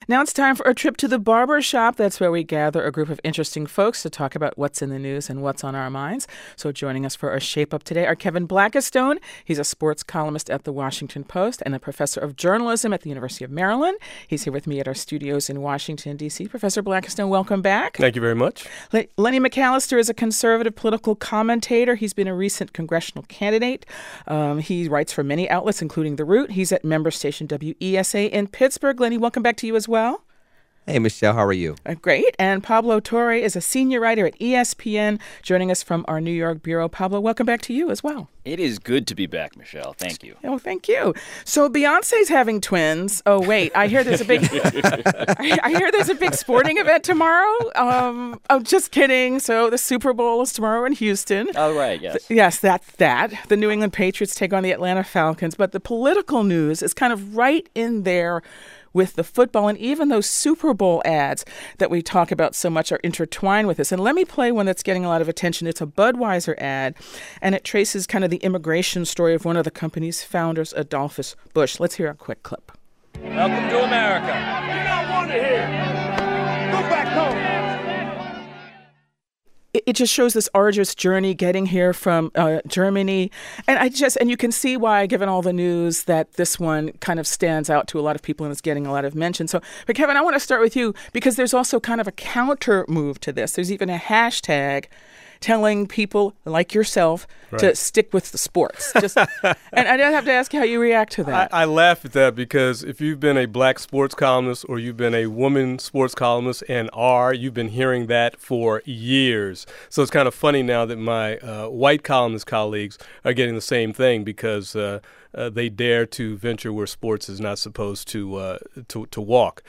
Now it's time for a trip to the barber shop. That's where we gather a group of interesting folks to talk about what's in the news and what's on our minds. So joining us for our Shape Up today are Kevin Blackistone. He's a sports columnist at The Washington Post and a professor of journalism at the University of Maryland. He's here with me at our studios in Washington, D.C. Professor Blackistone, welcome back. Thank you very much. Lenny McAllister is a conservative political commentator. He's been a recent congressional candidate. He writes for many outlets, including The Root. He's at member station WESA in Pittsburgh. Lenny, welcome back to you as well. Hey, Michelle, how are you? Great. And Pablo Torre is a senior writer at ESPN, joining us from our New York bureau. Pablo, welcome back to you as well. It is good to be back, Michelle. Thank you. Oh, thank you. So Beyonce's having twins. Oh, wait. I hear there's a big I hear there's a big sporting event tomorrow. Oh, just kidding. So the Super Bowl is tomorrow in Houston. Oh, right. Yes. Yes, that's that. The New England Patriots take on the Atlanta Falcons. But the political news is kind of right in there with the football, and even those Super Bowl ads that we talk about so much are intertwined with this. And let me play one that's getting a lot of attention. It's a Budweiser ad, and it traces kind of the immigration story of one of the company's founders, Adolphus Bush. Let's hear a quick clip. Welcome to America. You're not wanted here. Go back home. It just shows this arduous journey getting here from Germany. And you can see why, given all the news, that this one kind of stands out to a lot of people and is getting a lot of mention. So, but Kevin, I want to start with you because there's also kind of a counter move to this. There's even a hashtag telling people like yourself to stick with the sports. And I have to ask how you react to that. I laugh at that because if you've been a black sports columnist or you've been a woman sports columnist you've been hearing that for years. So it's kind of funny now that my white columnist colleagues are getting the same thing because they dare to venture where sports is not supposed to walk.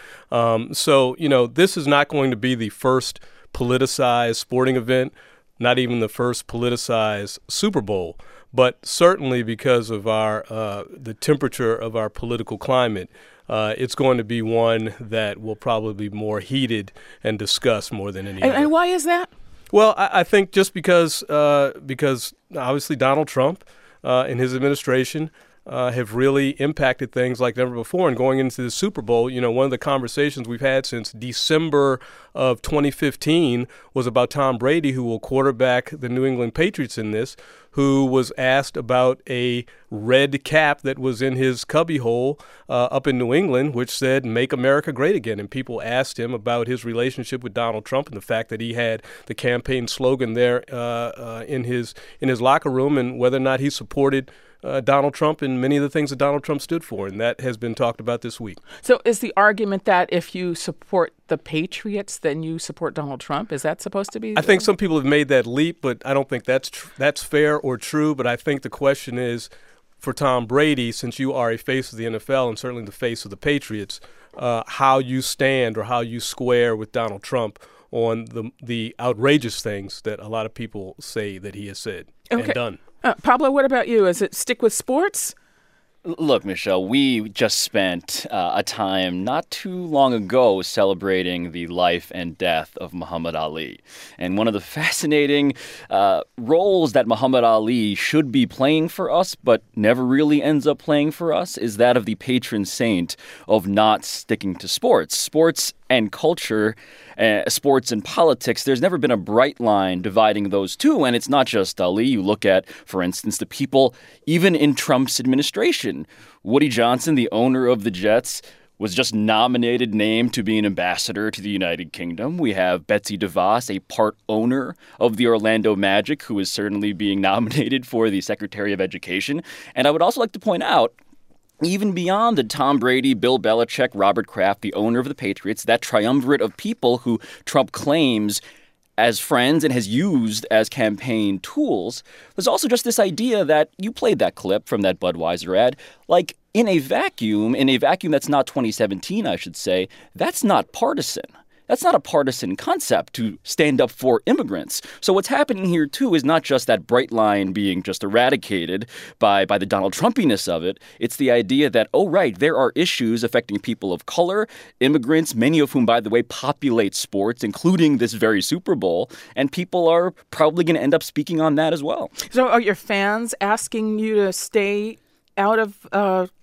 So, this is not going to be the first politicized sporting event, not even the first politicized Super Bowl, but certainly because of the temperature of our political climate, it's going to be one that will probably be more heated and discussed more than any other. And why is that? Well, I think just because obviously Donald Trump and his administration have really impacted things like never before. And going into the Super Bowl, one of the conversations we've had since December of 2015 was about Tom Brady, who will quarterback the New England Patriots in this, who was asked about a red cap that was in his cubbyhole up in New England, which said, "Make America Great Again." And people asked him about his relationship with Donald Trump and the fact that he had the campaign slogan there in his locker room and whether or not he supported Donald Trump and many of the things that Donald Trump stood for, and that has been talked about this week. So is the argument that if you support the Patriots, then you support Donald Trump? Is that supposed to be? I think some people have made that leap, but I don't think that's fair or true. But I think the question is, for Tom Brady, since you are a face of the NFL and certainly the face of the Patriots, how you stand or how you square with Donald Trump on the outrageous things that a lot of people say that he has said and done. Pablo, what about you? Is it stick with sports? Look, Michelle, we just spent a time not too long ago celebrating the life and death of Muhammad Ali. And one of the fascinating roles that Muhammad Ali should be playing for us, but never really ends up playing for us, is that of the patron saint of not sticking to sports. Sports and culture, sports and politics, there's never been a bright line dividing those two. And it's not just Ali. You look at, for instance, the people even in Trump's administration. Woody Johnson, the owner of the Jets, was just named to be an ambassador to the United Kingdom. We have Betsy DeVos, a part owner of the Orlando Magic, who is certainly being nominated for the Secretary of Education. And I would also like to point out, even beyond the Tom Brady, Bill Belichick, Robert Kraft, the owner of the Patriots, that triumvirate of people who Trump claims as friends and has used as campaign tools, there's also just this idea that you played that clip from that Budweiser ad, like in a vacuum that's not 2017, I should say, that's not partisan. That's not a partisan concept to stand up for immigrants. So what's happening here, too, is not just that bright line being just eradicated by the Donald Trumpiness of it. It's the idea that, oh, right, there are issues affecting people of color, immigrants, many of whom, by the way, populate sports, including this very Super Bowl, and people are probably going to end up speaking on that as well. So are your fans asking you to stay out of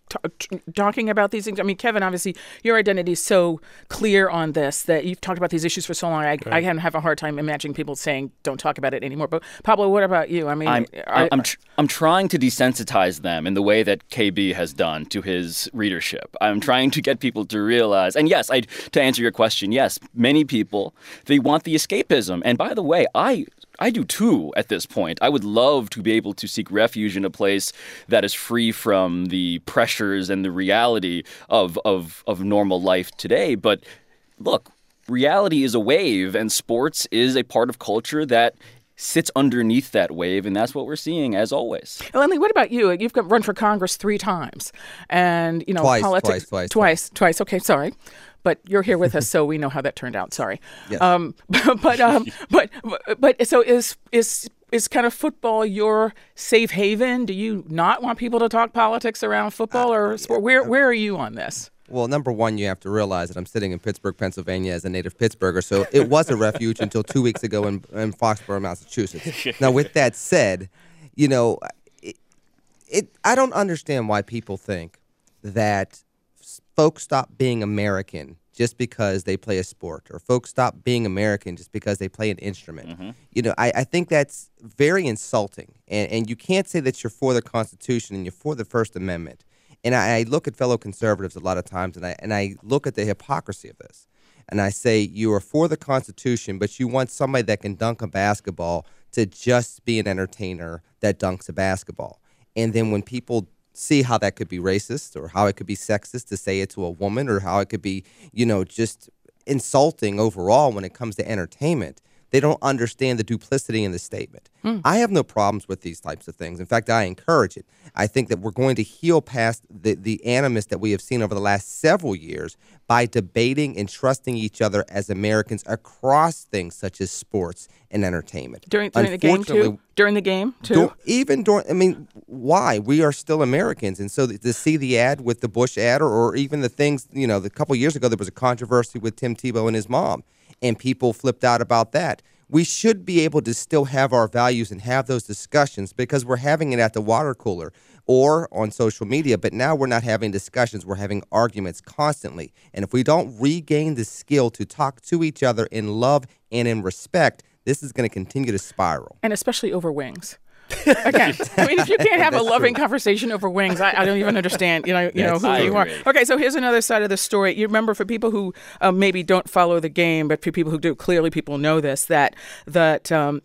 talking about these things? I mean, Kevin, obviously, your identity is so clear on this that you've talked about these issues for so long. I can have a hard time imagining people saying, don't talk about it anymore. But Pablo, what about you? I mean, I'm trying to desensitize them in the way that KB has done to his readership. I'm trying to get people to realize, and yes, to answer your question, yes, many people, they want the escapism. And by the way, I do too at this point. I would love to be able to seek refuge in a place that is free from the pressures and the reality of normal life today. But look, reality is a wave, and sports is a part of culture that sits underneath that wave, and that's what we're seeing as always. Lenny, what about you? You've run for Congress 3 times, and twice. Okay, sorry. But you're here with us, so we know how that turned out. Sorry. Yes. But so is kind of football your safe haven? Do you not want people to talk politics around football or sport? Where are you on this? Well, number one, you have to realize that I'm sitting in Pittsburgh, Pennsylvania as a native Pittsburgher, so it was a refuge until 2 weeks ago in Foxborough, Massachusetts. Now, with that said, I don't understand why people think that folks stop being American just because they play a sport, or folks stop being American just because they play an instrument. Mm-hmm. I think that's very insulting, and you can't say that you're for the Constitution and you're for the First Amendment. And I look at fellow conservatives a lot of times, and I look at the hypocrisy of this. And I say, you are for the Constitution, but you want somebody that can dunk a basketball to just be an entertainer that dunks a basketball. And then when people see how that could be racist, or how it could be sexist to say it to a woman, or how it could be, just insulting overall when it comes to entertainment, they don't understand the duplicity in the statement. I have no problems with these types of things. In fact, I encourage it. I think that we're going to heal past the animus that we have seen over the last several years by debating and trusting each other as Americans across things such as sports and entertainment. During the game, too? During the game, too? Why? We are still Americans. And so to see the ad with the Bush ad, or even the things, a couple years ago, there was a controversy with Tim Tebow and his mom, and people flipped out about that. We should be able to still have our values and have those discussions, because we're having it at the water cooler or on social media. But now we're not having discussions. We're having arguments constantly. And if we don't regain the skill to talk to each other in love and in respect, this is going to continue to spiral. And especially over wings. Again, if you can't have a loving conversation over wings, I don't even understand, who you are. Okay, so here's another side of the story. You remember, for people who maybe don't follow the game, but for people who do, clearly people know this, that the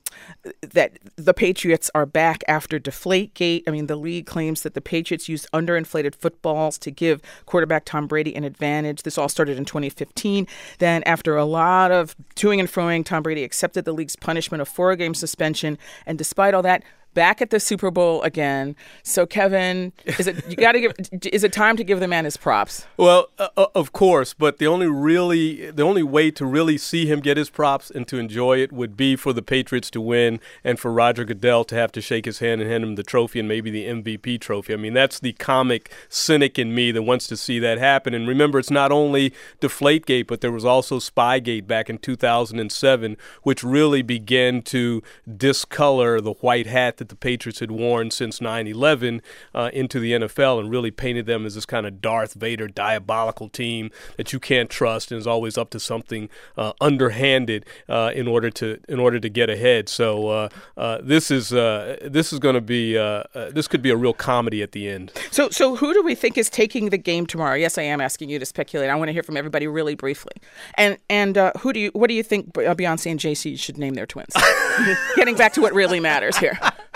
Patriots are back after Deflategate. I mean, the league claims that the Patriots used underinflated footballs to give quarterback Tom Brady an advantage. This all started in 2015. Then, after a lot of toing and froing, Tom Brady accepted the league's punishment of 4-game suspension. And despite all that, back at the Super Bowl again. So, Kevin, is it time to give the man his props? Well, of course, but the only way to really see him get his props and to enjoy it would be for the Patriots to win, and for Roger Goodell to have to shake his hand and hand him the trophy, and maybe the MVP trophy. I mean, that's the comic cynic in me that wants to see that happen. And remember, it's not only Deflategate, but there was also Spygate back in 2007, which really began to discolor the white hat that the Patriots had worn since 9/11 into the NFL, and really painted them as this kind of Darth Vader diabolical team that you can't trust and is always up to something underhanded in order to get ahead. So this could be a real comedy at the end. So who do we think is taking the game tomorrow? Yes, I am asking you to speculate. I want to hear from everybody really briefly. And what do you think Beyonce and Jay-Z should name their twins? Getting back to what really matters here.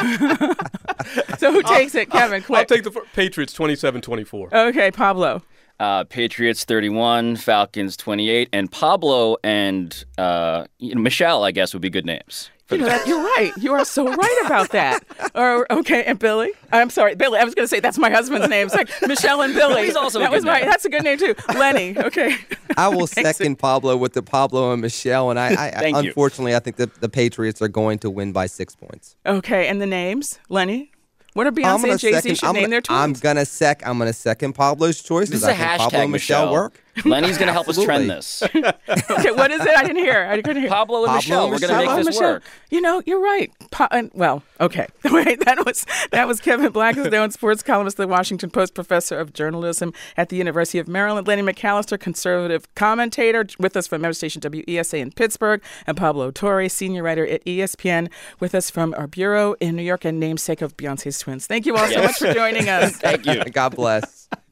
So who takes it, Kevin? Quick. I'll take the Patriots 27-24. Okay, Pablo. Patriots 31, Falcons 28, and Pablo and Michelle, I guess, would be good names. You're right. You are so right about that. Okay, and Billy? I'm sorry, Billy. I was going to say that's my husband's name. It's like Michelle and Billy. He's also that a good name. Right. That's a good name too. Lenny. Okay. I will second Pablo with the Pablo and Michelle, and I unfortunately I think that the Patriots are going to win by 6 points. Okay, and the names, Lenny? What are Beyonce and Jay-Z should name their twins? I'm gonna second Pablo's choice. This is a hashtag, Pablo and Michelle work. Lenny's going to help us trend Absolutely. this. Okay, what is it? I didn't hear. I couldn't hear. Pablo and Pablo Michelle, and we're going to Michelle. make this Michelle. work. You know, you're right. Well, okay. Wait, that was Kevin Blackisdale, sports columnist, the Washington Post, professor of journalism at the University of Maryland. Lenny McAllister, conservative commentator, with us from member station WESA in Pittsburgh, and Pablo Torre, senior writer at ESPN, with us from our bureau in New York and namesake of Beyonce's twins. Thank you all so much for joining us. Thank you. God bless.